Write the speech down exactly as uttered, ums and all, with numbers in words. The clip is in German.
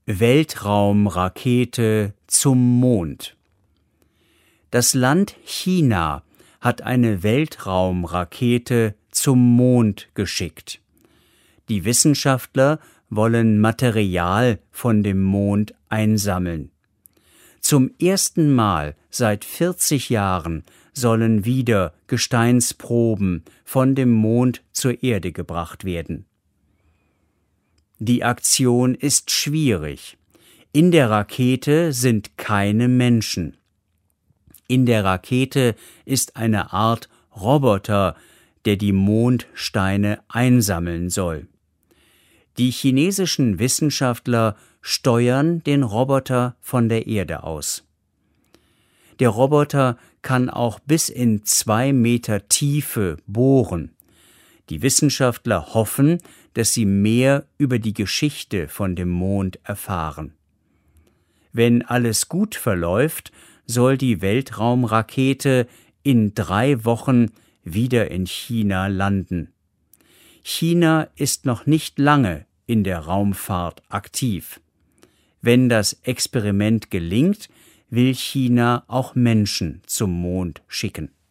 Weltraumrakete zum Mond. Das Land China hat eine Weltraumrakete zum Mond geschickt. Die Wissenschaftler wollen Material von dem Mond einsammeln. Zum ersten Mal seit vierzig Jahren sollen wieder Gesteinsproben von dem Mond zur Erde gebracht werden. Die Aktion ist schwierig. In der Rakete sind keine Menschen. In der Rakete ist eine Art Roboter, der die Mondsteine einsammeln soll. Die chinesischen Wissenschaftler steuern den Roboter von der Erde aus. Der Roboter kann auch bis in zwei Meter Tiefe bohren. Die Wissenschaftler hoffen, dass sie mehr über die Geschichte von dem Mond erfahren. Wenn alles gut verläuft, soll die Weltraumrakete in drei Wochen wieder in China landen. China ist noch nicht lange in der Raumfahrt aktiv. Wenn das Experiment gelingt, will China auch Menschen zum Mond schicken.